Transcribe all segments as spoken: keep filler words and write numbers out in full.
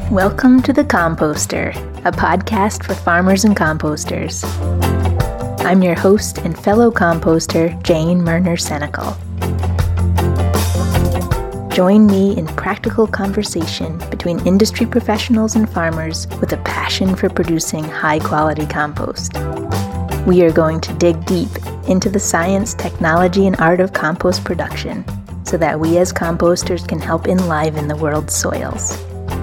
Welcome to The Composter, a podcast for farmers and composters. I'm your host and fellow composter, Jane Murner-Senecal. Join me in practical conversation between industry professionals and farmers with a passion for producing high-quality compost. We are going to dig deep into the science, technology, and art of compost production so that we as composters can help enliven the world's soils.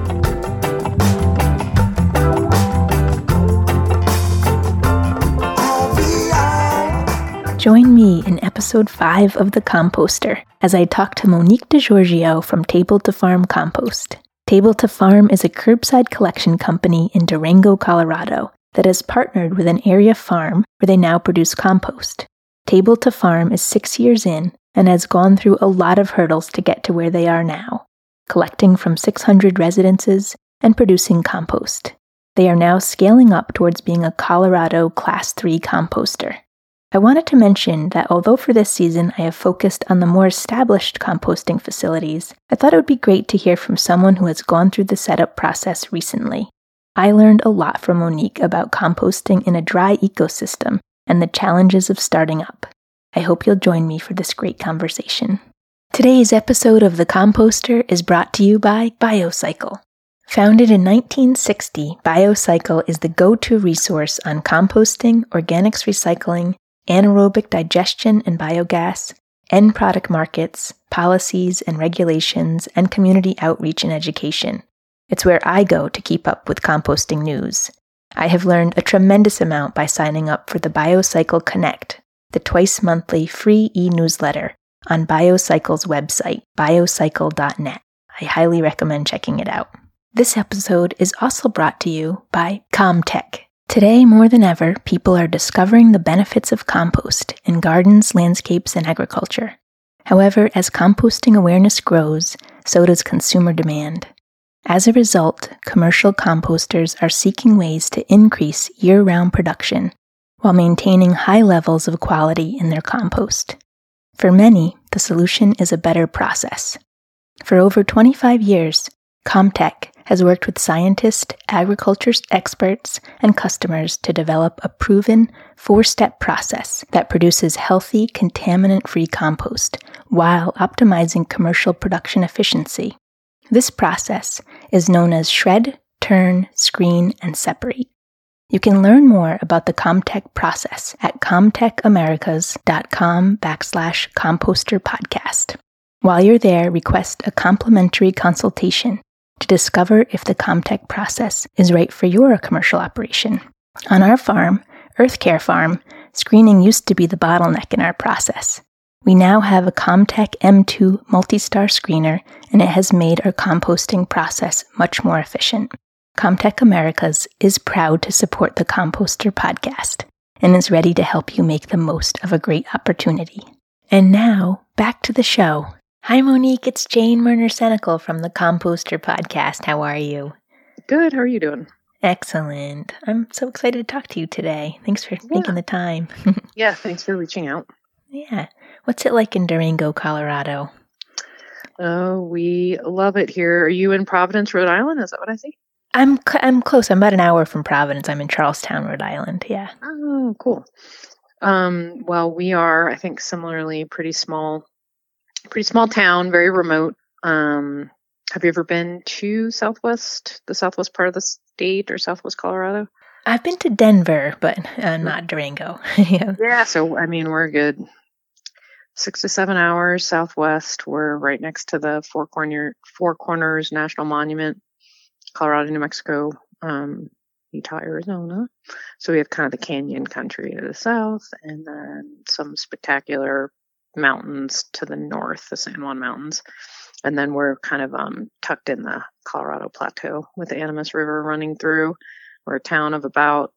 Join me in episode five of The Composter as I talk to Monique DeGiorgio from Table to Farm Compost. Table to Farm is a curbside collection company in Durango, Colorado that has partnered with an area farm where they now produce compost. Table to Farm is six years in and has gone through a lot of hurdles to get to where they are now, collecting from six hundred residences and producing compost. They are now scaling up towards being a Colorado Class three composter. I wanted to mention that although for this season I have focused on the more established composting facilities, I thought it would be great to hear from someone who has gone through the setup process recently. I learned a lot from Monique about composting in a dry ecosystem and the challenges of starting up. I hope you'll join me for this great conversation. Today's episode of The Composter is brought to you by BioCycle. Founded in nineteen sixty, BioCycle is the go-to resource on composting, organics recycling, anaerobic digestion and biogas, end product markets, policies and regulations, and community outreach and education. It's where I go to keep up with composting news. I have learned a tremendous amount by signing up for the BioCycle Connect, the twice-monthly free e-newsletter on BioCycle's website, biocycle dot net. I highly recommend checking it out. This episode is also brought to you by CommTech. Today, more than ever, people are discovering the benefits of compost in gardens, landscapes, and agriculture. However, as composting awareness grows, so does consumer demand. As a result, commercial composters are seeking ways to increase year-round production while maintaining high levels of quality in their compost. For many, the solution is a better process. For over twenty-five years, CommTech has worked with scientists, agriculture experts, and customers to develop a proven four-step process that produces healthy, contaminant-free compost while optimizing commercial production efficiency. This process is known as shred, turn, screen, and separate. You can learn more about the CommTech process at comtechamericas.com backslash composter podcast. While you're there, request a complimentary consultation to discover if the CommTech process is right for your commercial operation. On our farm, EarthCare Farm, screening used to be the bottleneck in our process. We now have a CommTech M two multi-star screener, and it has made our composting process much more efficient. CommTech Americas is proud to support the Composter podcast and is ready to help you make the most of a great opportunity. And now, back to the show. Hi, Monique. It's Jane Murner-Senecal from the Composter podcast. How are you? Good. How are you doing? Excellent. I'm so excited to talk to you today. Thanks for yeah. making the time. Yeah, thanks for reaching out. Yeah. What's it like in Durango, Colorado? Oh, we love it here. Are you in Providence, Rhode Island? Is that what I see? I'm I'm close. I'm about an hour from Providence. I'm in Charlestown, Rhode Island. Yeah. Oh, cool. Um, well, we are, I think, similarly pretty small, pretty small town, very remote. Um, have you ever been to Southwest, the Southwest part of the state, or Southwest Colorado? I've been to Denver, but uh, not Durango. yeah. Yeah. So, I mean, we're good. Six to seven hours southwest. We're right next to the Four Corner Four Corners National Monument, Colorado, New Mexico, um, Utah, Arizona. So we have kind of the canyon country to the south, and then some spectacular mountains to the north, the San Juan Mountains. And then we're kind of um, tucked in the Colorado Plateau with the Animas River running through. We're a town of about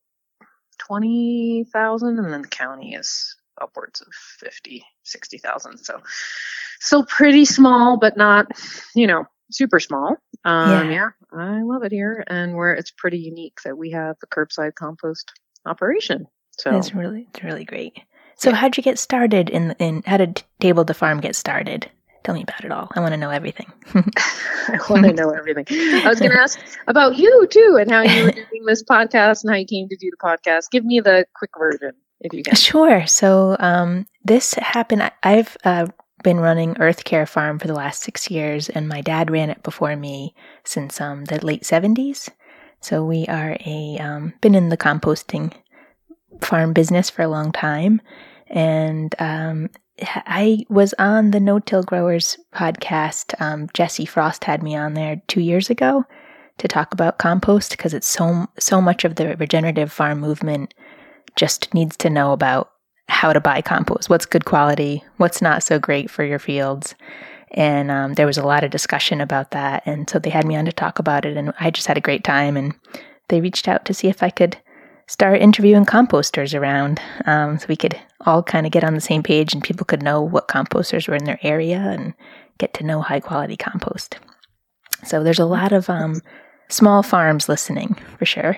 twenty thousand, and then the county is upwards of fifty, sixty thousand. So still pretty small, but not, you know, super small. Um, yeah. yeah, I love it here. And where it's pretty unique that we have a curbside compost operation. So it's really, it's really great. So yeah. How'd you get started in, in, how did Table to Farm get started? Tell me about it all. I want to know everything. I want to know everything. I was going to ask about you too, and how you were doing this podcast and how you came to do the podcast. Give me the quick version, if you can. Sure. So um, this happened. I, I've uh, been running Earth Care Farm for the last six years, and my dad ran it before me since um, the late seventies. So we are a um, been in the composting farm business for a long time, and um, I was on the No-Till Growers podcast. Um, Jesse Frost had me on there two years ago to talk about compost because it's so so much of the regenerative farm movement just needs to know about how to buy compost, what's good quality, what's not so great for your fields. And um, there was a lot of discussion about that. And so they had me on to talk about it, and I just had a great time. And they reached out to see if I could start interviewing composters around, um, so we could all kind of get on the same page and people could know what composters were in their area and get to know high quality compost. So there's a lot of um, small farms listening for sure.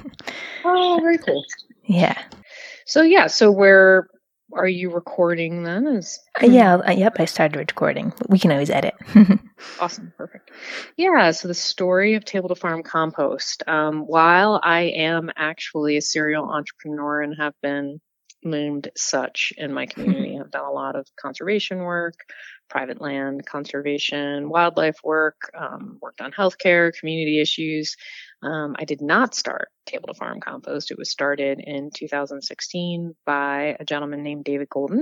Oh, very cool. Yeah. So yeah, so where are you recording then? Is uh, yeah, uh, yep, I started recording. We can always edit. Awesome, perfect. Yeah, so the story of Table to Farm Compost. Um, while I am actually a serial entrepreneur and have been named such in my community, I've done a lot of conservation work, private land conservation, wildlife work, um, worked on healthcare, community issues. Um, I did not start Table to Farm Compost. It was started in two thousand sixteen by a gentleman named David Golden,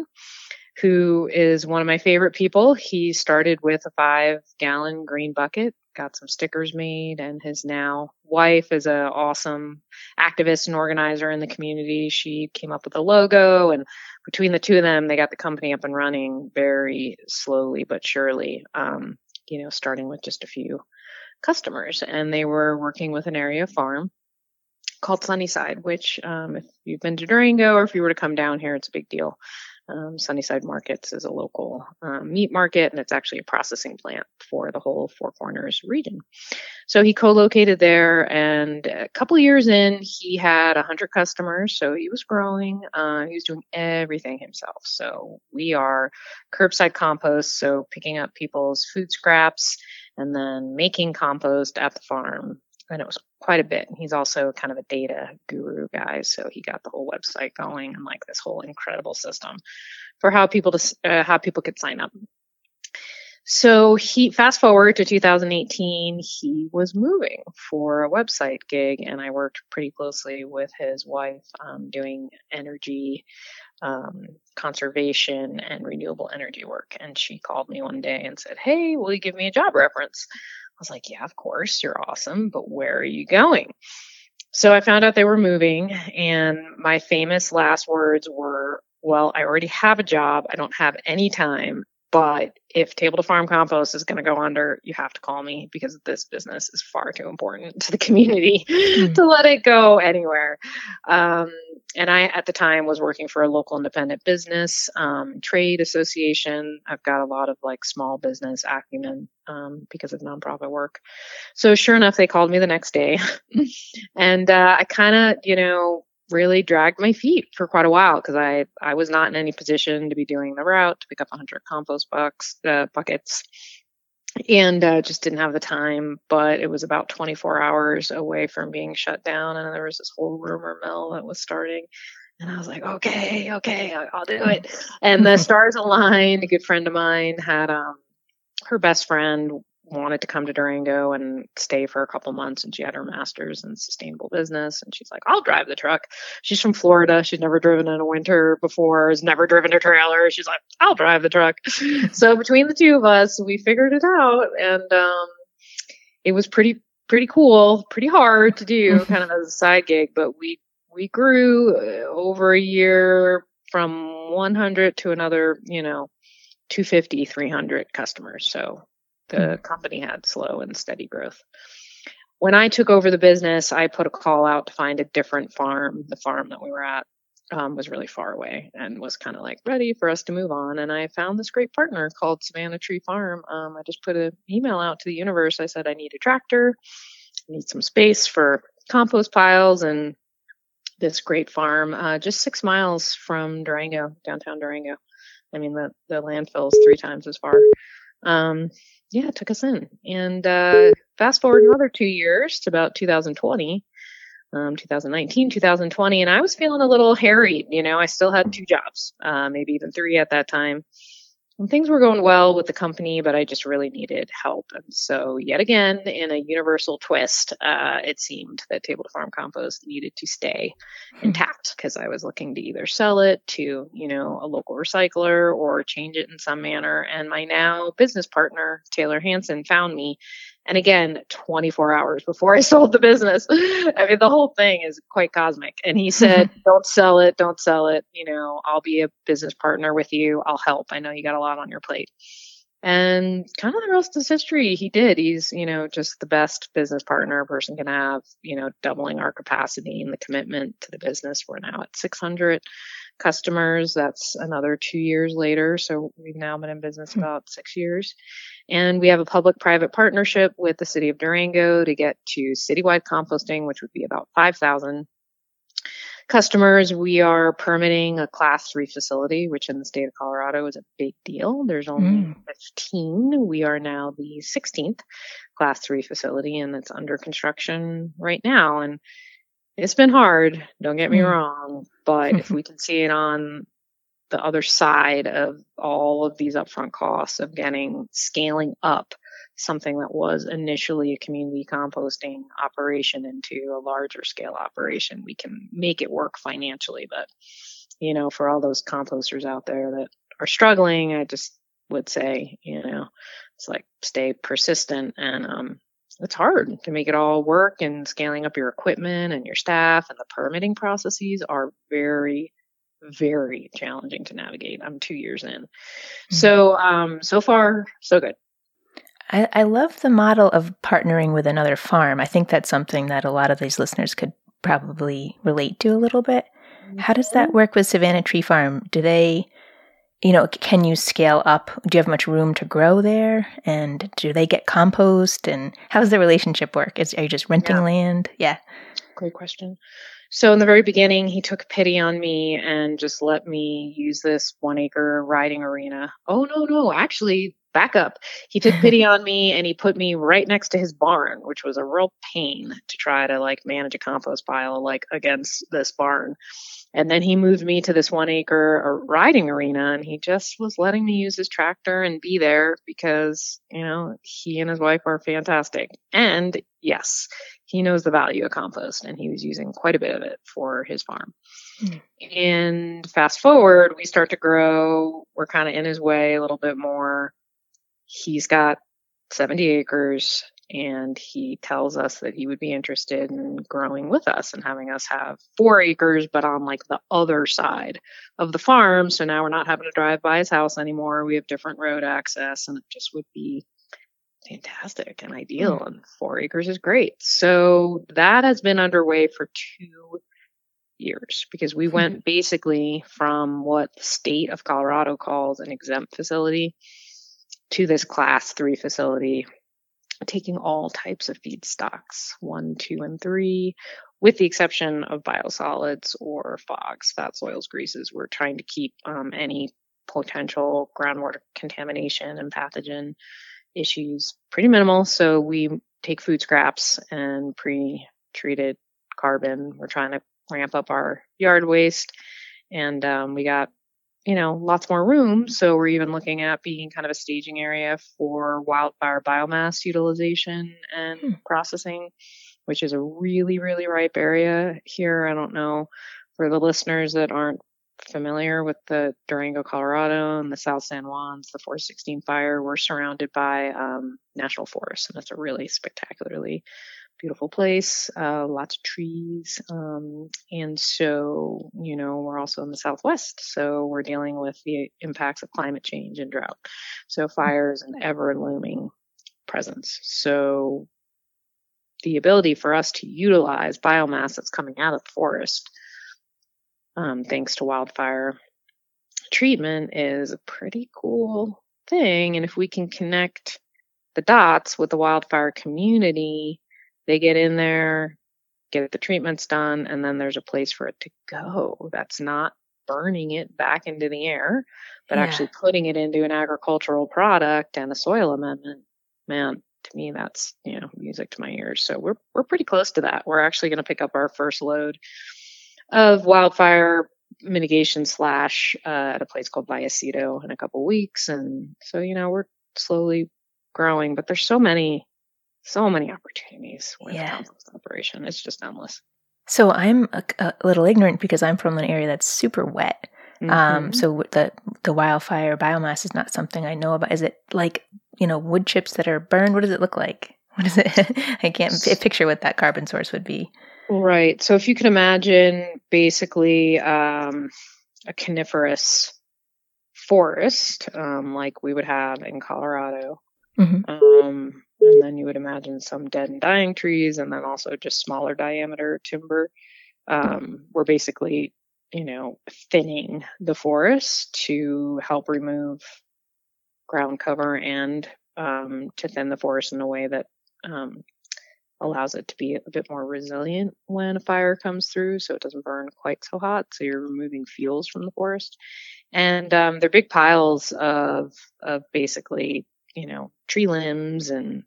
who is one of my favorite people. He started with a five gallon green bucket, got some stickers made, and his now wife is an awesome activist and organizer in the community. She came up with a logo, and between the two of them, they got the company up and running very slowly but surely, um, you know, starting with just a few customers. And they were working with an area farm called Sunnyside, which um, if you've been to Durango or if you were to come down here, it's a big deal. Um, Sunnyside Markets is a local um, meat market, and it's actually a processing plant for the whole Four Corners region. So he co-located there, and a couple of years in, he had one hundred customers, so he was growing. Uh, he was doing everything himself. So we are curbside compost, so picking up people's food scraps and then making compost at the farm. And it was quite a bit. He's also kind of a data guru guy, so he got the whole website going and like this whole incredible system for how people to uh, how people could sign up. So he fast forward to two thousand eighteen, he was moving for a website gig, and I worked pretty closely with his wife um, doing energy um, conservation and renewable energy work. And she called me one day and said, "Hey, will you give me a job reference?" I was like, "Yeah, of course, you're awesome, but where are you going?" So I found out they were moving, and my famous last words were, "Well, I already have a job. I don't have any time, but if Table to Farm Compost is going to go under, you have to call me because this business is far too important to the community mm. to let it go anywhere." Um, and I, at the time, was working for a local independent business, um, trade association. I've got a lot of like small business acumen um, because of nonprofit work. So sure enough, they called me the next day. and uh, I kind of, you know, really dragged my feet for quite a while because I, I was not in any position to be doing the route to pick up one hundred compost bucks, uh, buckets and uh, just didn't have the time. But it was about twenty-four hours away from being shut down, and there was this whole rumor mill that was starting. And I was like, okay, okay, I'll do it. And the stars aligned. A good friend of mine had um, her best friend wanted to come to Durango and stay for a couple months, and she had her master's in sustainable business, and she's like, "I'll drive the truck." She's from Florida. She's never driven in a winter before, has never driven a trailer. She's like, "I'll drive the truck." So between the two of us, we figured it out, and um, it was pretty pretty cool, pretty hard to do kind of as a side gig, but we we grew over a year from one hundred to another, you know, two fifty, three hundred customers. So the company had slow and steady growth. When I took over the business, I put a call out to find a different farm. The farm that we were at um, was really far away and was kind of like ready for us to move on. And I found this great partner called Savannah Tree Farm. Um, I just put an email out to the universe. I said, "I need a tractor, I need some space for compost piles," and this great farm, uh, just six miles from Durango, downtown Durango. I mean, the, the landfill is three times as far. um, yeah, took us in. And uh, fast forward another two years to about two thousand twenty, um, two thousand nineteen, two thousand twenty, and I was feeling a little harried. You know, I still had two jobs, uh, maybe even three at that time. And things were going well with the company, but I just really needed help. And so, yet again, in a universal twist, uh, it seemed that Table to Farm Compost needed to stay intact because I was looking to either sell it to, you know, a local recycler or change it in some manner. And my now business partner, Taylor Hansen, found me. And again, twenty-four hours before I sold the business. I mean, the whole thing is quite cosmic. And he said, don't sell it. Don't sell it. You know, I'll be a business partner with you. I'll help. I know you got a lot on your plate. And kind of the rest is history. He did. He's, you know, just the best business partner a person can have, you know, doubling our capacity and the commitment to the business. We're now at six hundred customers. That's another two years later. So we've now been in business about six years. And we have a public-private partnership with the city of Durango to get to citywide composting, which would be about five thousand customers. We are permitting a class three facility, which in the state of Colorado is a big deal. There's only mm. fifteen. We are now the sixteenth class three facility, and it's under construction right now. And it's been hard, don't get me mm. wrong, but if we can see it on the other side of all of these upfront costs of getting, scaling up something that was initially a community composting operation into a larger scale operation, we can make it work financially. But, you know, for all those composters out there that are struggling, I just would say, you know, it's like stay persistent. And um, it's hard to make it all work, and scaling up your equipment and your staff, and the permitting processes are very very challenging to navigate. I'm two years in. Mm-hmm. So, um, so far, so good. I, I love the model of partnering with another farm. I think that's something that a lot of these listeners could probably relate to a little bit. Mm-hmm. How does that work with Savannah Tree Farm? Do they, you know, can you scale up? Do you have much room to grow there? And do they get compost? And how does the relationship work? Is, are you just renting yeah. land? Yeah. Great question. So in the very beginning, he took pity on me and just let me use this one acre riding arena. Oh, no, no, actually, back up. He took pity on me and he put me right next to his barn, which was a real pain to try to like manage a compost pile like against this barn. And then he moved me to this one acre riding arena, and he just was letting me use his tractor and be there because, you know, he and his wife are fantastic. And yes, he knows the value of compost, and he was using quite a bit of it for his farm. Mm. And fast forward, we start to grow. We're kind of in his way a little bit more. He's got seventy acres. And he tells us that he would be interested in growing with us and having us have four acres, but on like the other side of the farm. So now we're not having to drive by his house anymore. We have different road access, and it just would be fantastic and ideal. Mm. And four acres is great. So that has been underway for two years because we went basically from what the state of Colorado calls an exempt facility to this class three facility, taking all types of feedstocks, one, two, and three, with the exception of biosolids or fogs, fat, soils, greases. We're trying to keep um, any potential groundwater contamination and pathogen issues pretty minimal. So we take food scraps and pre-treated carbon. We're trying to ramp up our yard waste. And um, we got you know, lots more room. So we're even looking at being kind of a staging area for wildfire biomass utilization and hmm. processing, which is a really, really ripe area here. I don't know for the listeners that aren't familiar with the Durango, Colorado and the South San Juans, the four sixteen fire, we're surrounded by um, national forests, and it's a really spectacularly beautiful place, uh, lots of trees. Um, and so, you know, we're also in the Southwest. So we're dealing with the impacts of climate change and drought. So fire is an ever looming presence. So the ability for us to utilize biomass that's coming out of the forest, um, thanks to wildfire treatment, is a pretty cool thing. And if we can connect the dots with the wildfire community, they get in there, get the treatments done, and then there's a place for it to go. That's not burning it back into the air, but Yeah. actually putting it into an agricultural product and a soil amendment, man, to me, that's, you know, music to my ears. So we're, we're pretty close to that. We're actually going to pick up our first load of wildfire mitigation slash uh, at a place called Vallecito in a couple weeks. And so, you know, we're slowly growing, but there's so many, so many opportunities with Yeah. compost operation. It's just endless. So I'm a, a little ignorant because I'm from an area that's super wet. Mm-hmm. Um, so the the wildfire biomass is not something I know about. Is it like, you know, wood chips that are burned? What does it look like? What is it? I can't p- picture what that carbon source would be. Right. So if you can imagine basically um, a coniferous forest, um, like we would have in Colorado, Mm-hmm. um, and then you would imagine some dead and dying trees, and then also just smaller diameter timber. Um, we're basically, you know, thinning the forest to help remove ground cover and um, to thin the forest in a way that um, allows it to be a bit more resilient when a fire comes through, so it doesn't burn quite so hot. So you're removing fuels from the forest, and um, they're big piles of of basically, you know, tree limbs and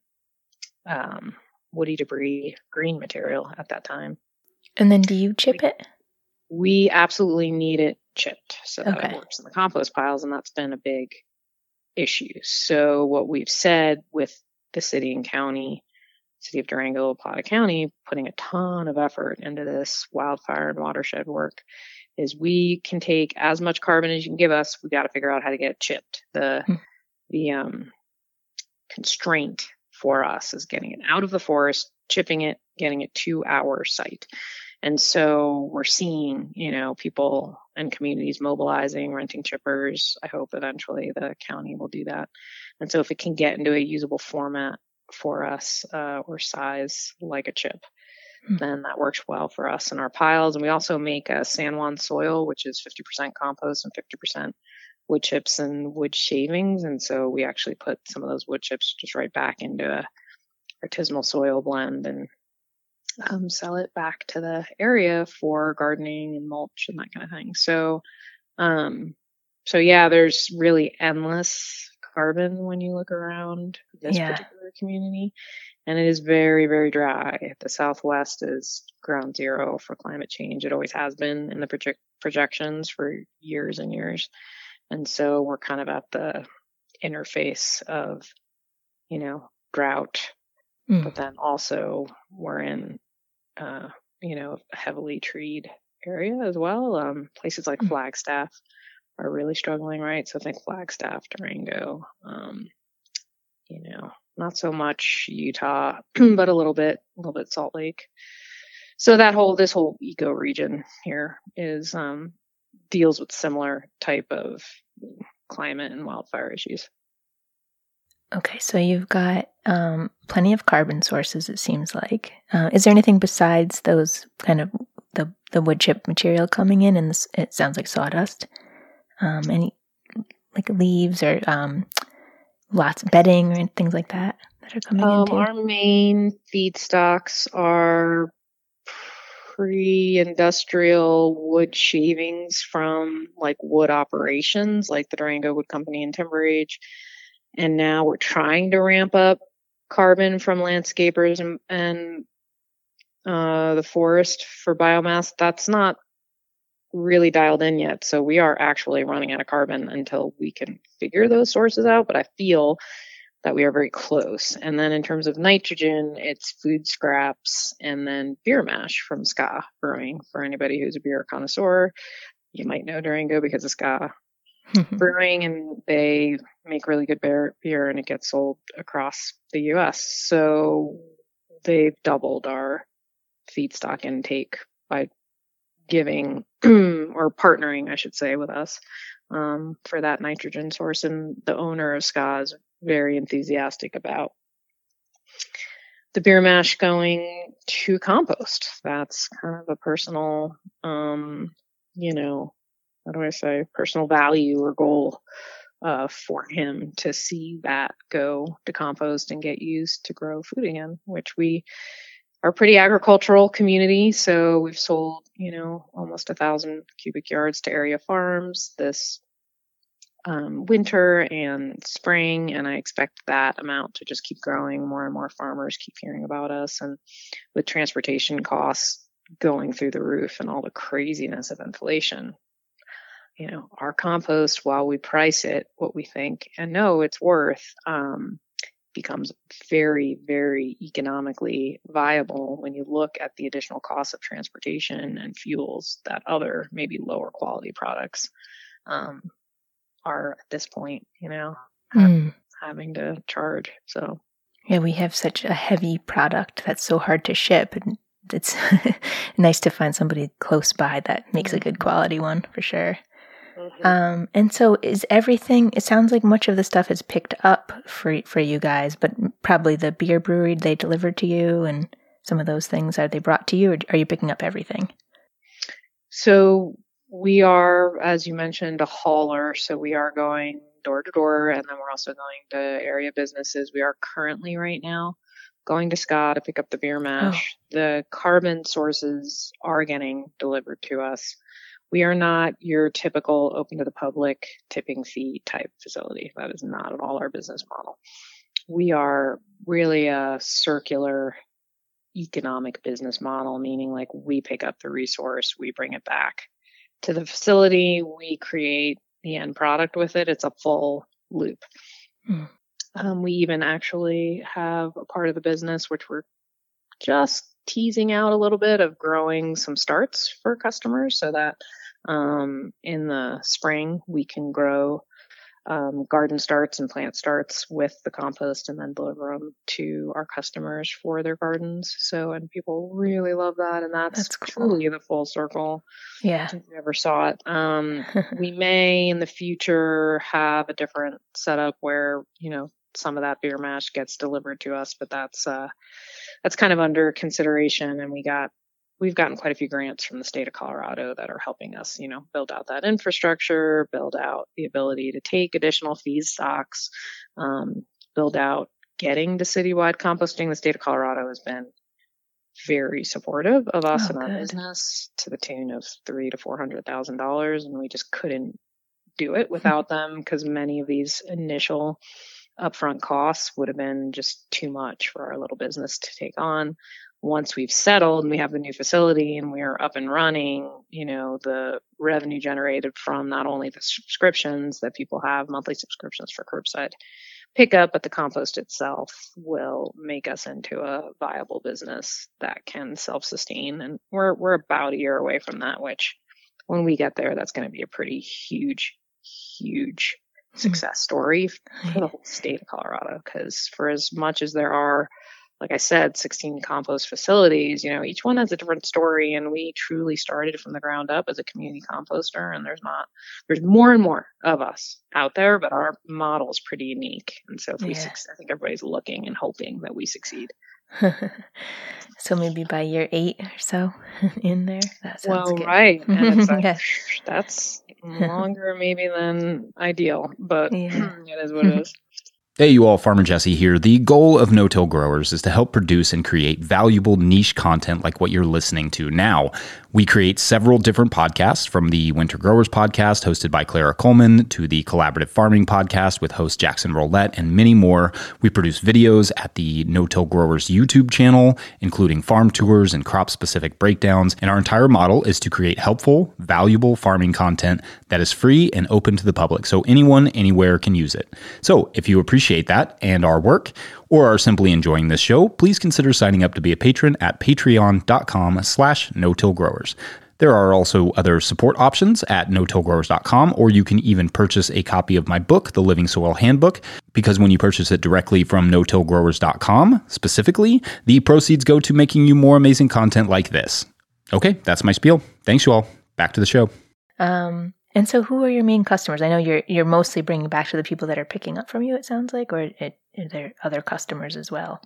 um, woody debris, green material at that time. And then do you chip we, it? We absolutely need it chipped so that Okay. it works in the compost piles, and that's been a big issue. So what we've said with the city and county, City of Durango, Plata County, putting a ton of effort into this wildfire and watershed work, is we can take as much carbon as you can give us. We got to figure out how to get it chipped. The Hmm. the um, constraint for us is getting it out of the forest, chipping it, getting it to our site. And so we're seeing, you know, people and communities mobilizing, renting chippers. I hope eventually the county will do that. And so if it can get into a usable format for us uh, or size like a chip, Hmm. then that works well for us and our piles. And we also make a San Juan soil, which is fifty percent compost and fifty percent wood chips and wood shavings. And so we actually put some of those wood chips just right back into a artisanal soil blend and um, sell it back to the area for gardening and mulch and that kind of thing. So, um, so yeah, there's really endless carbon when you look around this Yeah. particular community, and it is very, very dry. The Southwest is ground zero for climate change. It always has been in the project projections for years and years. And so we're kind of at the interface of, you know, drought, Mm. but then also we're in, uh, you know, a heavily treed area as well. Um, places like Mm. Flagstaff are really struggling, right? So think Flagstaff, Durango, um, you know, not so much Utah, but a little bit, a little bit Salt Lake. So that whole, this whole eco region here is, um, deals with similar type of climate and wildfire issues. Okay, so you've got um, plenty of carbon sources, it seems like. Uh, is there anything besides those kind of the, the wood chip material coming in? And this, it sounds like sawdust. Um, any like leaves or um, lots of bedding or things like that that are coming Um, in too? our main feedstocks are pre-industrial wood shavings from like wood operations, like the Durango Wood Company and Timber Age. And now we're trying to ramp up carbon from landscapers and, and uh, the forest for biomass. That's not really dialed in yet. So we are actually running out of carbon until we can figure those sources out. But I feel that we are very close. And then in terms of nitrogen, it's food scraps and then beer mash from S C A Brewing. For anybody who's a beer connoisseur, you might know Durango because of S C A Brewing, and they make really good beer, beer and it gets sold across the U S. So they've doubled our feedstock intake by giving or partnering, I should say, with us um, for that nitrogen source. And the owner of S C A is very enthusiastic about the beer mash going to compost. That's kind of a personal, um, you know, how do I say, personal value or goal uh, for him to see that go to compost and get used to grow food again, which we are a pretty agricultural community. So we've sold, you know, almost a thousand cubic yards to area farms this um, winter and spring. And I expect that amount to just keep growing. More and more farmers keep hearing about us. And with transportation costs going through the roof and all the craziness of inflation, you know, our compost, while we price it what we think and know it's worth, um, becomes very, very economically viable when you look at the additional costs of transportation and fuels that other maybe lower quality products um, are at this point, you know, Mm. having to charge. So Yeah, we have such a heavy product that's so hard to ship, and it's nice to find somebody close by that makes a good quality one for sure. mm-hmm. Um, and so is everything, it sounds like much of the stuff is picked up for for you guys, but probably the beer brewery, they delivered to you, and some of those things, are they brought to you, or are you picking up everything? So we are, as you mentioned, a hauler. So we are going door to door, and then we're also going to area businesses. We are currently right now going to S C A to pick up the beer mash. Oh. The carbon sources are getting delivered to us. We are not your typical open to the public tipping fee type facility. That is not at all our business model. We are really a circular economic business model, meaning like we pick up the resource, we bring it back to the facility, we create the end product with it. It's a full loop. Hmm. Um, we even actually have a part of the business which we're just teasing out a little bit of growing some starts for customers so that um, in the spring we can grow um, garden starts and plant starts with the compost and then deliver them to our customers for their gardens. So, and people really love that. And that's, that's cool. Truly the full circle. Yeah. If you ever saw it. Um, we may in the future have a different setup where, you know, some of that beer mash gets delivered to us, but that's, uh, that's kind of under consideration. And we got, we've gotten quite a few grants from the state of Colorado that are helping us, you know, build out that infrastructure, build out the ability to take additional feedstocks, um, build out getting to citywide composting. The state of Colorado has been very supportive of us oh, and our good. business to the tune of three to four hundred thousand dollars, and we just couldn't do it without them because many of these initial upfront costs would have been just too much for our little business to take on. Once we've settled and we have the new facility and we are up and running, you know, the revenue generated from not only the subscriptions that people have, monthly subscriptions for curbside pickup, but the compost itself will make us into a viable business that can self-sustain. And we're we're about a year away from that, which when we get there, that's going to be a pretty huge, huge success story for the whole state of Colorado. Because for as much as there are, like I said, sixteen compost facilities, you know, each one has a different story. And we truly started from the ground up as a community composter. And there's not, there's more and more of us out there, but our model is pretty unique. And so if we, yeah. succeed, I think everybody's looking and hoping that we succeed. So maybe by year eight or so in there. That sounds well, good. Right. And it's like, yes. That's longer maybe than ideal, but yeah. It is what it is. Hey, you all, Farmer Jesse here. The goal of No-Till Growers is to help produce and create valuable niche content like what you're listening to now. We create several different podcasts, from the Winter Growers podcast hosted by Clara Coleman to the Collaborative Farming podcast with host Jackson Roulette and many more. We produce videos at the No-Till Growers YouTube channel, including farm tours and crop-specific breakdowns. And our entire model is to create helpful, valuable farming content that is free and open to the public, so anyone, anywhere can use it. So if you appreciate that and our work, or are simply enjoying this show, please consider signing up to be a patron at patreon.com slash no-till growers. There are also other support options at no till growers dot com, or you can even purchase a copy of my book, The Living Soil Handbook, because when you purchase it directly from no till growers dot com, specifically, the proceeds go to making you more amazing content like this. Okay, that's my spiel. Thanks, you all. Back to the show. Um... And so who are your main customers? I know you're you're mostly bringing back to the people that are picking up from you, it sounds like, or it, are there other customers as well?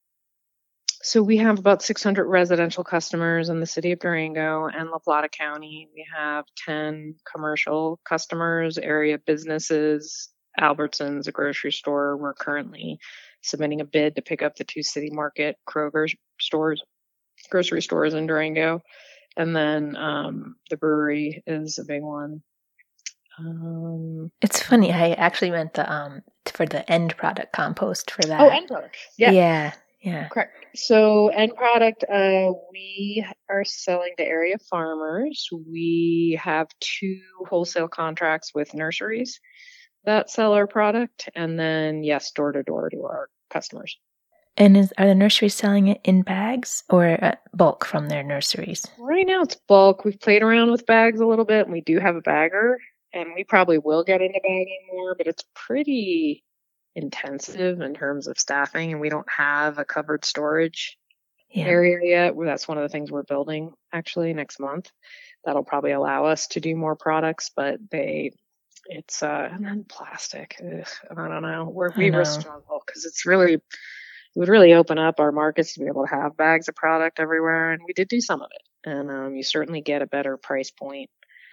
So we have about six hundred residential customers in the city of Durango and La Plata County. We have ten commercial customers, area businesses, Albertsons, a grocery store. We're currently submitting a bid to pick up the two City Market Kroger stores grocery stores in Durango. And then um, the brewery is a big one. Um, it's funny. I actually meant the um for the end product compost for that. Oh, end product. Yeah. Yeah. Yeah. Correct. So end product, uh, we are selling to area farmers. We have two wholesale contracts with nurseries that sell our product. And then, yes, door to door to our customers. And is are the nurseries selling it in bags or uh, bulk from their nurseries? Right now it's bulk. We've played around with bags a little bit, and we do have a bagger. And we probably will get into bagging more, but it's pretty intensive in terms of staffing, and we don't have a covered storage yeah. area yet. That's one of the things we're building actually next month. That'll probably allow us to do more products, but they, it's, uh, and then plastic. Ugh, I don't know. We're, we were struggle because it's really, it would really open up our markets to be able to have bags of product everywhere. And we did do some of it. And um, you certainly get a better price point.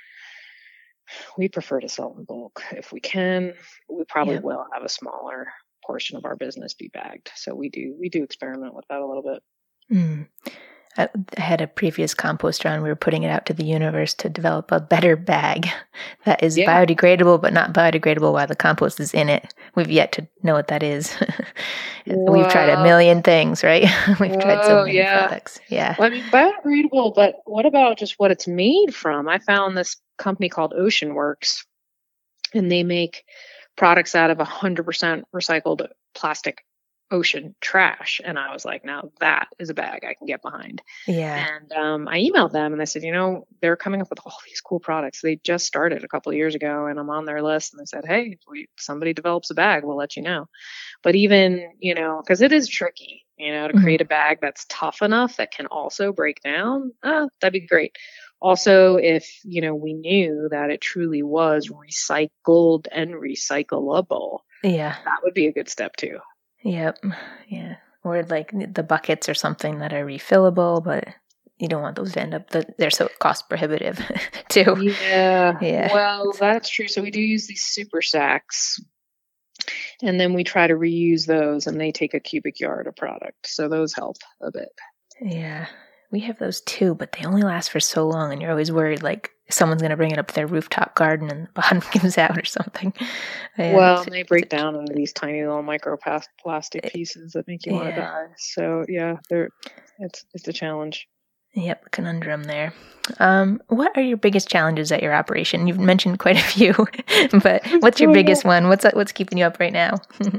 We prefer to sell in bulk if we can. We probably yep. will have a smaller portion of our business be bagged. So we do we do experiment with that a little bit. Mm. I had a previous composter on. We were putting it out to the universe to develop a better bag that is yeah. biodegradable, but not biodegradable while the compost is in it. We've yet to know what that is. We've tried a million things, right? We've Whoa, tried so many yeah. products. Yeah. Well, I mean, biodegradable, but what about just what it's made from? I found this company called Ocean Works, and they make products out of one hundred percent recycled plastic ocean trash. And I was like, now that is a bag I can get behind. Yeah. And um, I emailed them and I said, you know, they're coming up with all these cool products. They just started a couple of years ago, and I'm on their list. And they said, hey, if we, somebody develops a bag, we'll let you know. But even, you know, because it is tricky, you know, to mm-hmm. create a bag that's tough enough that can also break down, uh, that'd be great. Also, if, you know, we knew that it truly was recycled and recyclable, yeah, that would be a good step too. Yep. Yeah. Or like the buckets or something that are refillable, but you don't want those to end up, the, they're so cost prohibitive too. Yeah. Yeah. Well, that's true. So we do use these super sacks, and then we try to reuse those, and they take a cubic yard of product. So those help a bit. Yeah. We have those too, but they only last for so long, and you're always worried like someone's going to bring it up to their rooftop garden and the bottom gives out or something. Yeah, well, they break down into these tiny little microplastic pieces that make you yeah. want to die. So yeah, they're it's it's a challenge. Yep, conundrum there. Um, what are your biggest challenges at your operation? You've mentioned quite a few, but what's your biggest one? What's what's keeping you up right now?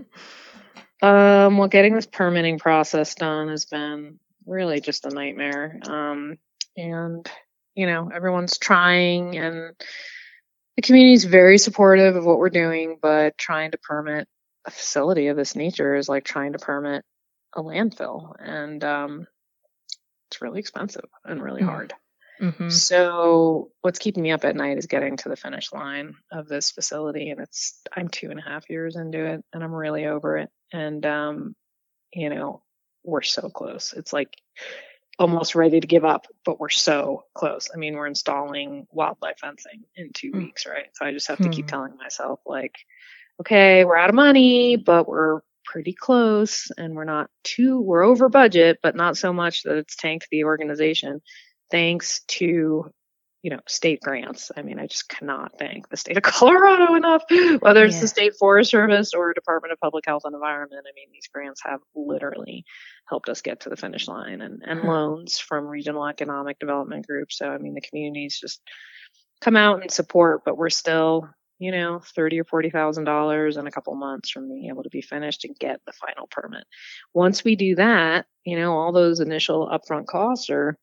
um, well, getting this permitting process done has been really just a nightmare. Um, and, you know, everyone's trying, and the community is very supportive of what we're doing, but trying to permit a facility of this nature is like trying to permit a landfill. And um, it's really expensive and really hard. Mm-hmm. So what's keeping me up at night is getting to the finish line of this facility. And it's, I'm two and a half years into it, and I'm really over it. And, um, you know, we're so close. It's like almost ready to give up, but we're so close. I mean, we're installing wildlife fencing in two mm. weeks, right? So I just have to mm. keep telling myself like, okay, we're out of money, but we're pretty close, and we're not too, we're over budget, but not so much that it's tanked the organization thanks to, you know, state grants. I mean, I just cannot thank the state of Colorado enough, whether it's yeah. the State Forest Service or Department of Public Health and Environment. I mean, these grants have literally helped us get to the finish line, and, and loans from regional economic development groups. So, I mean, the communities just come out and support, but we're still, you know, thirty or forty thousand dollars in a couple months from being able to be finished and get the final permit. Once we do that, you know, all those initial upfront costs are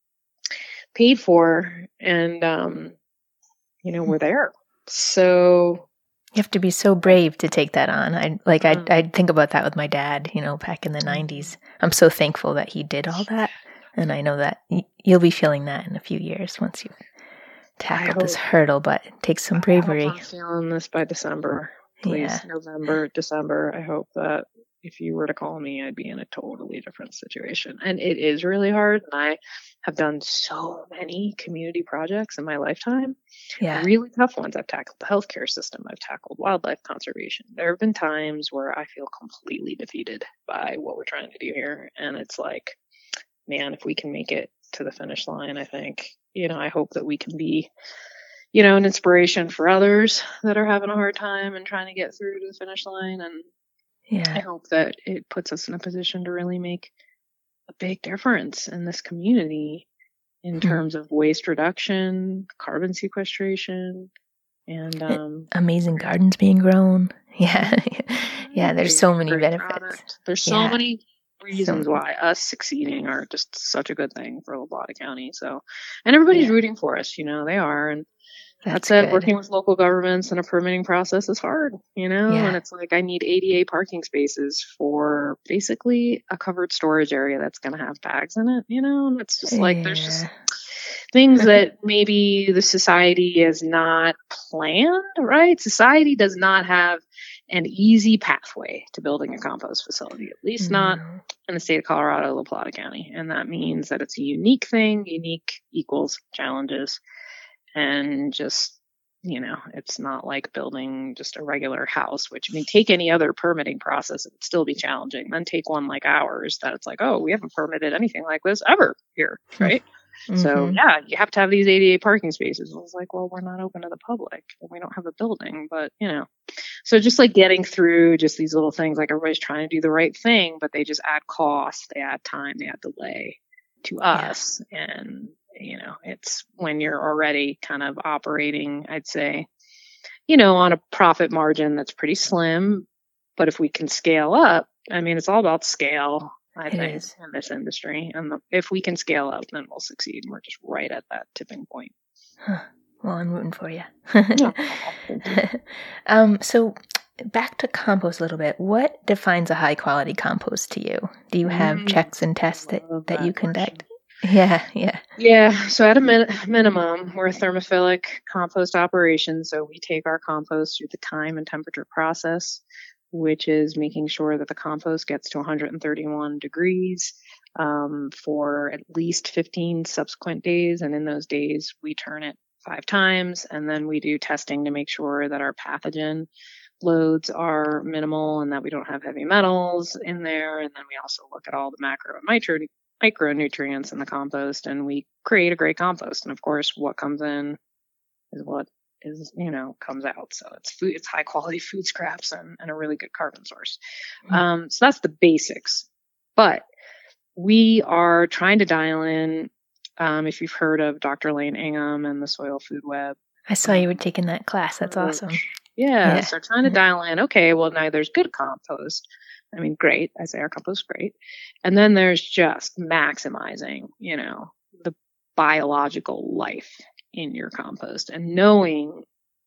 paid for, and um you know, we're there. So you have to be so brave to take that on. I like mm. I I think about that with my dad, you know, back in the nineties. I'm so thankful that he did all that, and I know that y- you'll be feeling that in a few years once you've tackled this hurdle, but it takes some bravery. I hope I'm feeling this by December. Please, yeah. November, December. I hope that if you were to call me, I'd be in a totally different situation. And it is really hard. And I have done so many community projects in my lifetime. Yeah. Really tough ones. I've tackled the healthcare system. I've tackled wildlife conservation. There have been times where I feel completely defeated by what we're trying to do here. And it's like, man, if we can make it to the finish line, I think, you know, I hope that we can be, you know, an inspiration for others that are having a hard time and trying to get through to the finish line. And Yeah. I hope that it puts us in a position to really make a big difference in this community in Hmm. terms of waste reduction, carbon sequestration, and um, Amazing gardens being grown. Yeah. Yeah, there's so many great benefits. product. There's so Yeah. many reasons So- why us succeeding are just such a good thing for La Plata County. So, and everybody's Yeah. rooting for us, you know, they are. And that That's said, good. working with local governments in a permitting process is hard, you know, Yeah. and it's like I need A D A parking spaces for basically a covered storage area that's going to have bags in it, you know, and it's just like there's just Yeah. things that maybe the society is not planned, right? Society does not have an easy pathway to building a compost facility, at least not No. in the state of Colorado, La Plata County. And that means that it's a unique thing. Unique equals challenges. And just, you know, it's not like building just a regular house, which I mean, take any other permitting process, it would still be challenging. Then take one like ours that it's like, oh, we haven't permitted anything like this ever here, right? So Mhm. yeah, you have to have these A D A parking spaces. I was like, well, we're not open to the public and we don't have a building, but you know, so just like getting through just these little things, like everybody's trying to do the right thing, but they just add cost, they add time, they add delay to us. And, you know, it's when you're already kind of operating, I'd say, you know, on a profit margin that's pretty slim, but if we can scale up, I mean, it's all about scale. I It think is. in this industry, and the, if we can scale up, then we'll succeed. We're just right at that tipping point. Huh. Well, I'm rooting for you. Yeah. Thank you. um, so back to compost a little bit. What defines a high quality compost to you? Do you have Mm, checks and tests that, love that that you question. conduct? Yeah, yeah. Yeah, so at a min- minimum, we're a thermophilic compost operation. So we take our compost through the time and temperature process, which is making sure that the compost gets to one hundred thirty-one degrees um, for at least fifteen subsequent days. And in those days, we turn it five times. And then we do testing to make sure that our pathogen loads are minimal and that we don't have heavy metals in there. And then we also look at all the macro and micro micronutrients in the compost, and we create a great compost. And of course, what comes in is what is, you know, comes out. So it's food, it's high quality food scraps and, and a really good carbon source. Mm. Um, so that's the basics. But we are trying to dial in, um, if you've heard of Doctor Lane Ingham and the Soil Food Web. I saw you were taking that class. That's awesome. Yeah, Yeah. so trying to dial in, okay, well, now there's good compost. I mean, great. I say our compost is great. And then there's just maximizing, you know, the biological life in your compost and knowing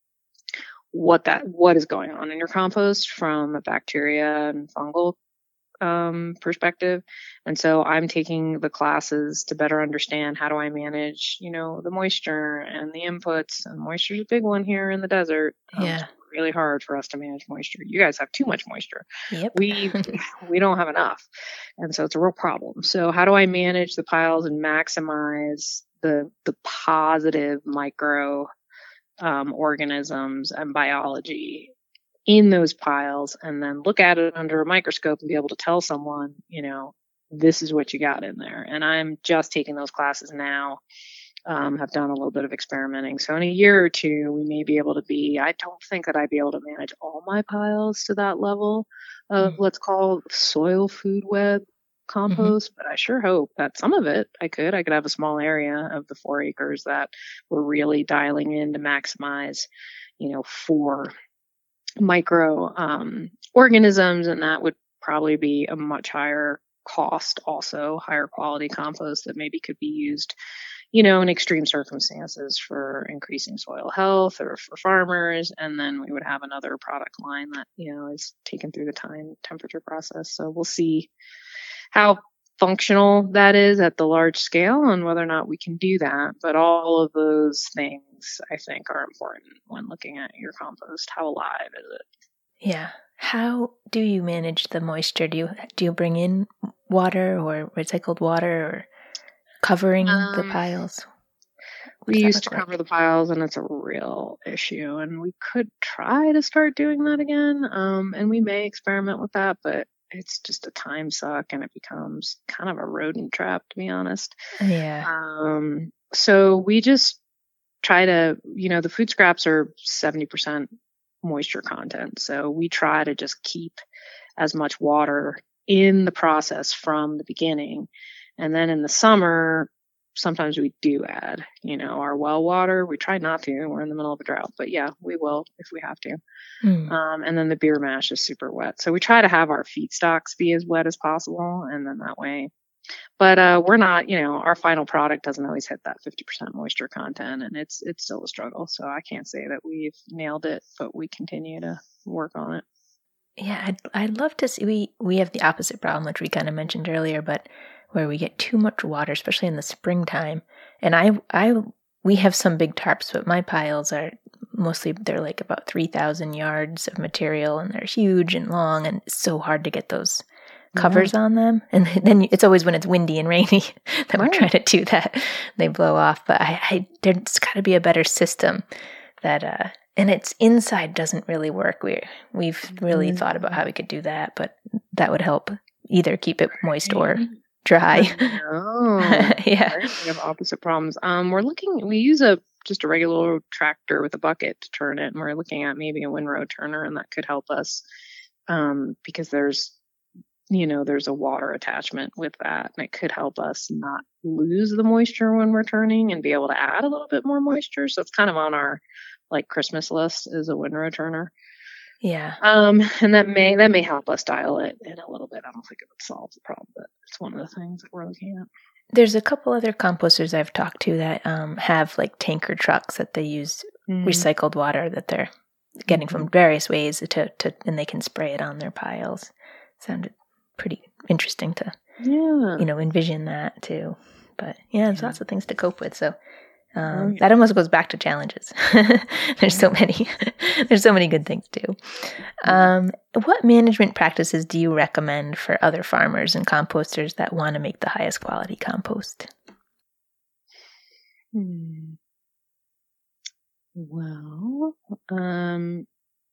what that, what is going on in your compost from a bacteria and fungal um, perspective. And so I'm taking the classes to better understand how do I manage, you know, the moisture and the inputs. And moisture is a big one here in the desert. Um, Yeah. it's really hard for us to manage moisture. You guys have too much moisture. Yep. We we don't have enough, and so it's a real problem. So how do I manage the piles and maximize the the positive micro um, organisms and biology in those piles, and then look at it under a microscope and be able to tell someone, you know, this is what you got in there. And I'm just taking those classes now. Um, have done a little bit of experimenting. So in a year or two, we may be able to be, I don't think that I'd be able to manage all my piles to that level of Mm. let's call soil food web compost, but I sure hope that some of it I could. I could have a small area of the four acres that we're really dialing in to maximize, you know, four micro um, organisms, and that would probably be a much higher cost, also higher quality compost that maybe could be used, you know, in extreme circumstances for increasing soil health or for farmers. And then we would have another product line that, you know, is taken through the time temperature process. So we'll see how functional that is at the large scale and whether or not we can do that. But all of those things I think are important when looking at your compost. How alive is it? Yeah. How do you manage the moisture? Do you do you bring in water or recycled water or covering Um, the piles? What We does that used to look like? cover the piles, and it's a real issue. And we could try to start doing that again. Um, and we may experiment with that, but it's just a time suck, and it becomes kind of a rodent trap, to be honest. Yeah. Um, so we just try to, you know, the food scraps are seventy percent moisture content. So we try to just keep as much water in the process from the beginning. And then in the summer, sometimes we do add, you know, our well water. We try not to. We're in the middle of a drought, but yeah, we will if we have to. Mm. Um, and then the beer mash is super wet. So we try to have our feedstocks be as wet as possible. And then that way, but uh, we're not, you know, our final product doesn't always hit that fifty percent moisture content, and it's it's still a struggle. So I can't say that we've nailed it, but we continue to work on it. Yeah, I'd, I'd love to see, we, we have the opposite problem, which we kind of mentioned earlier, but where we get too much water, especially in the springtime. And I, I, we have some big tarps, but my piles are mostly, they're like about three thousand yards of material, and they're huge and long, and it's so hard to get those covers yeah. on them. And then it's always when it's windy and rainy that right. we're trying to do that. They blow off. But I, I there's got to be a better system that, uh, and it's inside doesn't really work. We we've really mm. thought about how we could do that, but that would help either keep it moist or dry. Oh, yeah. We have opposite problems. Um, we're looking. We use a just a regular tractor with a bucket to turn it, and we're looking at maybe a windrow turner, and that could help us um, because there's. you know, there's a water attachment with that, and it could help us not lose the moisture when we're turning and be able to add a little bit more moisture. So it's kind of on our like Christmas list is a windrow turner. Yeah. Um, and that may, that may help us dial it in a little bit. I don't think it would solve the problem, but it's one of the things that we're looking at. There's a couple other composters I've talked to that um, have like tanker trucks that they use mm. recycled water that they're getting mm-hmm. from various ways to, to, and they can spray it on their piles. Sounded pretty interesting to, yeah. you know, envision that too. But yeah, there's yeah. lots of things to cope with. So um, oh, yeah. that almost goes back to challenges. There's so many, there's so many good things too. Um, what management practices do you recommend for other farmers and composters that want to make the highest quality compost? Hmm. Well, um,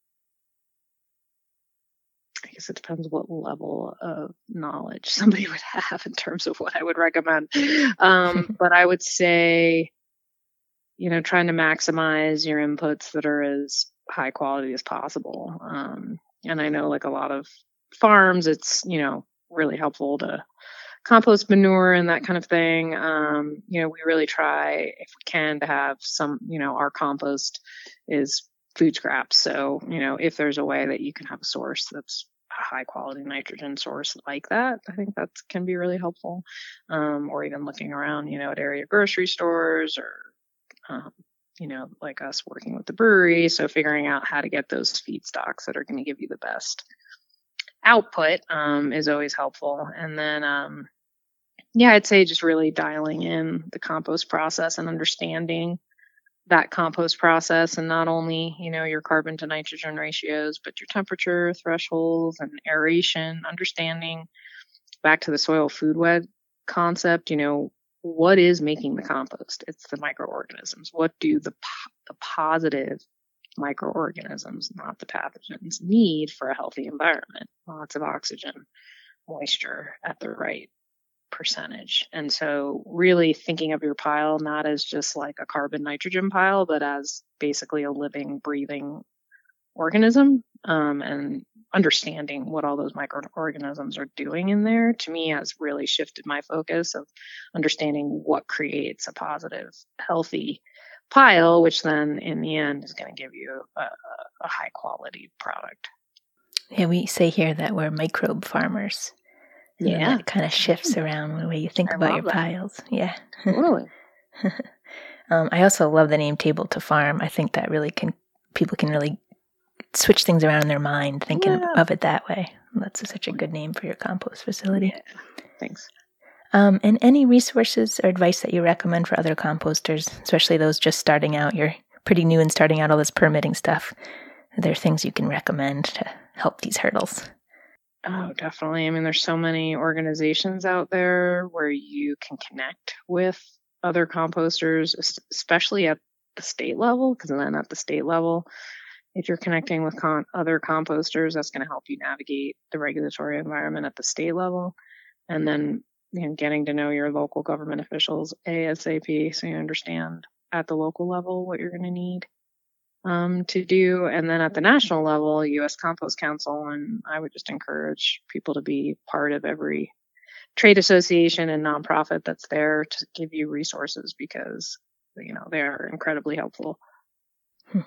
I guess it depends what level of knowledge somebody would have in terms of what I would recommend. Um, but I would say, you know, trying to maximize your inputs that are as high quality as possible. Um, and I know like a lot of farms, it's, you know, really helpful to compost manure and that kind of thing. Um, you know, we really try if we can to have some, you know, our compost is food scraps. So, you know, if there's a way that you can have a source that's a high quality nitrogen source like that, I think that can be really helpful. Um, or even looking around, you know, at area grocery stores or, um, you know, like us working with the brewery. So figuring out how to get those feedstocks that are going to give you the best output um, is always helpful. And then, um, yeah, I'd say just really dialing in the compost process and understanding that compost process, and not only, you know, your carbon to nitrogen ratios, but your temperature thresholds and aeration, understanding back to the soil food web concept, you know, what is making the compost? It's the microorganisms. What do the, the positive microorganisms, not the pathogens, need for a healthy environment? Lots of oxygen, moisture at the right percentage. And so really thinking of your pile not as just like a carbon nitrogen pile, but as basically a living, breathing organism, um, and understanding what all those microorganisms are doing in there, to me, has really shifted my focus of understanding what creates a positive, healthy pile, which then in the end is going to give you a, a high quality product. Yeah, we say here that we're microbe farmers. Yeah. It kind of shifts around the way you think I about your that. piles. Yeah. Totally. um, I also love the name Table to Farm. I think that really can, people can really switch things around in their mind thinking yeah. of it that way. That's such a good name for your compost facility. Yeah. Thanks. Um, and any resources or advice that you recommend for other composters, especially those just starting out? You're pretty new and starting out all this permitting stuff. Are there things you can recommend to help these hurdles? Oh, definitely. I mean, there's so many organizations out there where you can connect with other composters, especially at the state level, because then at the state level, if you're connecting with con- other composters, that's going to help you navigate the regulatory environment at the state level. And then, you know, getting to know your local government officials ASAP so you understand at the local level what you're going to need um, to do. And then at the national level, U S Compost Council, and I would just encourage people to be part of every trade association and nonprofit that's there to give you resources because, you know, they're incredibly helpful. Hmm.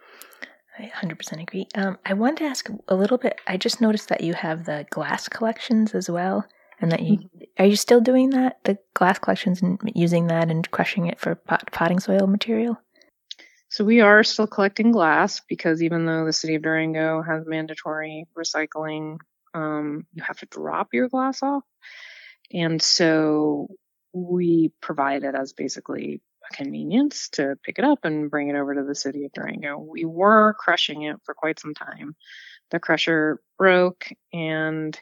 I one hundred percent agree. Um, I wanted to ask a little bit, I just noticed that you have the glass collections as well, and that you, mm-hmm. are you still doing that, the glass collections, and using that and crushing it for pot, potting soil material? So we are still collecting glass because even though the city of Durango has mandatory recycling, um, you have to drop your glass off. And so we provide it as basically a convenience to pick it up and bring it over to the city of Durango. We were crushing it for quite some time. The crusher broke and,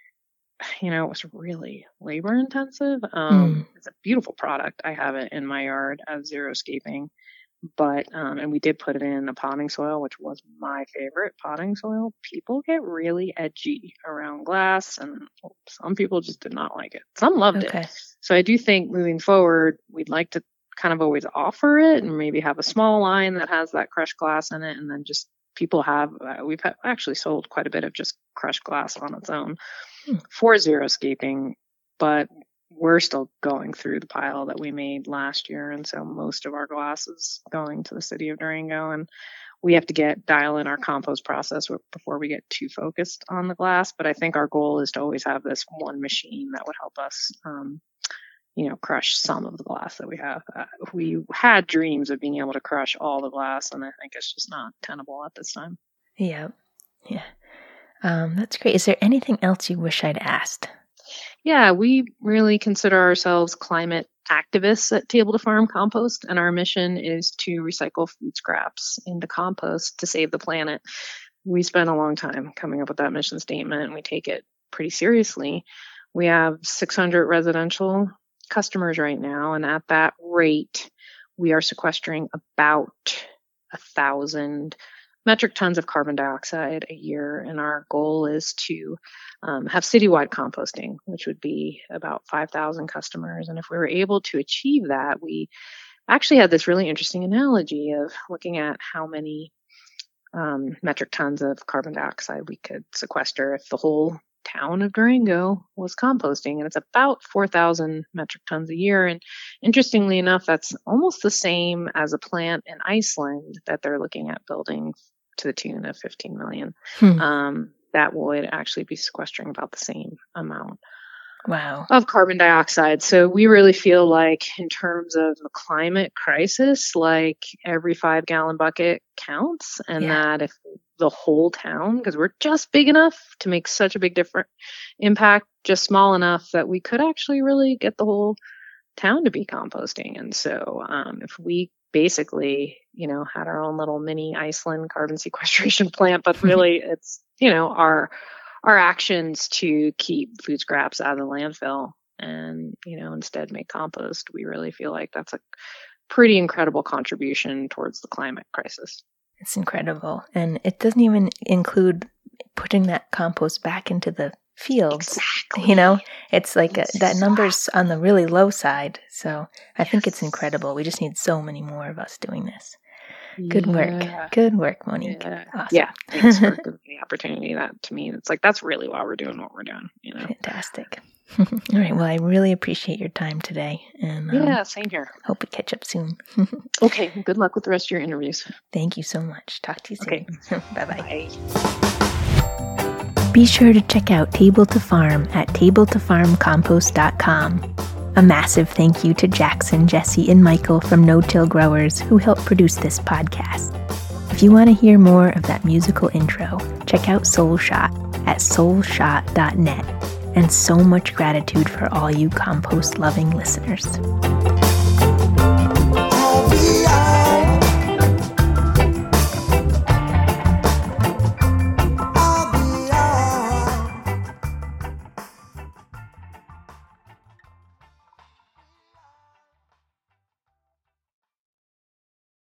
you know, it was really labor intensive. Um, mm. It's a beautiful product. I have it in my yard as xeriscaping. But, um, and we did put it in a potting soil, which was my favorite potting soil. People get really edgy around glass, and some people just did not like it. Some loved okay. it. So I do think moving forward, we'd like to kind of always offer it and maybe have a small line that has that crushed glass in it. And then just people have, uh, we've ha- actually sold quite a bit of just crushed glass on its own hmm. for xeriscaping, but we're still going through the pile that we made last year. And so most of our glass is going to the city of Durango, and we have to get dial in our compost process before we get too focused on the glass. But I think our goal is to always have this one machine that would help us, um, you know, crush some of the glass that we have. Uh, we had dreams of being able to crush all the glass, and I think it's just not tenable at this time. Yeah. Yeah. Um, that's great. Is there anything else you wish I'd asked? Yeah, we really consider ourselves climate activists at Table to Farm Compost, and our mission is to recycle food scraps into compost to save the planet. We spent a long time coming up with that mission statement, and we take it pretty seriously. We have six hundred residential customers right now, and at that rate, we are sequestering about a thousand metric tons of carbon dioxide a year, and our goal is to um, have citywide composting, which would be about five thousand customers. And if we were able to achieve that, we actually had this really interesting analogy of looking at how many um, metric tons of carbon dioxide we could sequester if the whole town of Durango was composting, and it's about four thousand metric tons a year. And interestingly enough, that's almost the same as a plant in Iceland that they're looking at building to the tune of fifteen million. Hmm. Um, that would actually be sequestering about the same amount wow. of carbon dioxide. So we really feel like in terms of the climate crisis, like every five gallon bucket counts, and yeah. that if the whole town, because we're just big enough to make such a big different impact, just small enough that we could actually really get the whole town to be composting. And so um, if we basically, you know, had our own little mini Iceland carbon sequestration plant, but really it's, you know, our our actions to keep food scraps out of the landfill and, you know, instead make compost, we really feel like that's a pretty incredible contribution towards the climate crisis. It's incredible. And it doesn't even include putting that compost back into the fields. Exactly. You know, it's like a, that number's on the really low side. So I yes. think it's incredible. We just need so many more of us doing this. Good yeah. work. Good work, Monique. Yeah. Awesome. Yeah. Thanks for giving me the opportunity. That to me, it's like, that's really why we're doing what we're doing. You know? Fantastic. All right. Well, I really appreciate your time today. And um, yeah, same here. Hope we catch up soon. Okay. Good luck with the rest of your interviews. Thank you so much. Talk to you soon. Okay. Bye-bye. Bye. Be sure to check out Table to Farm at table to farm compost dot com. A massive thank you to Jackson, Jesse, and Michael from No Till Growers who helped produce this podcast. If you want to hear more of that musical intro, check out Soul Shot at soul shot dot net. And so much gratitude for all you compost-loving listeners.